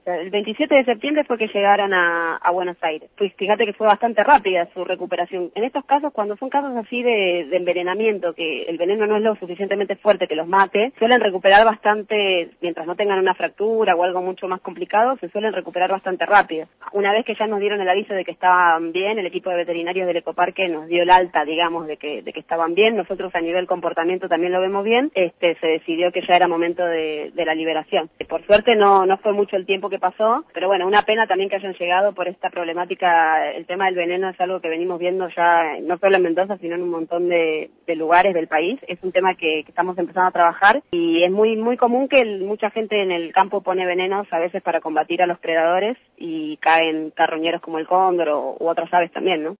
sea, el 27 de septiembre fue que llegaron a Buenos Aires. Pues fíjate que fue bastante rápida su recuperación. En estos casos, cuando son casos así de envenenamiento, que el veneno no es lo suficientemente fuerte que los mate, suelen recuperar bastante, mientras no tengan una fractura o algo mucho más complicado, se suelen recuperar bastante rápido. Una vez que ya nos dieron el aviso de que estaban bien, el equipo de veterinarios del ecoparque nos dio el alta, digamos, de que estaban bien. Nosotros a nivel comportamiento también lo vemos bien. Se decidió que ya era momento de la liberación. Por suerte no fue mucho el tiempo que pasó, pero bueno, una pena también que hayan llegado por esta problemática. El tema del veneno es algo que venimos viendo ya no solo en Mendoza, sino en un montón de lugares del país. Es un tema que estamos empezando a trabajar y es muy común que mucha gente en el campo pone venenos a veces para combatir a los predadores y caen carroñeros como el cóndor u otras aves también, ¿no?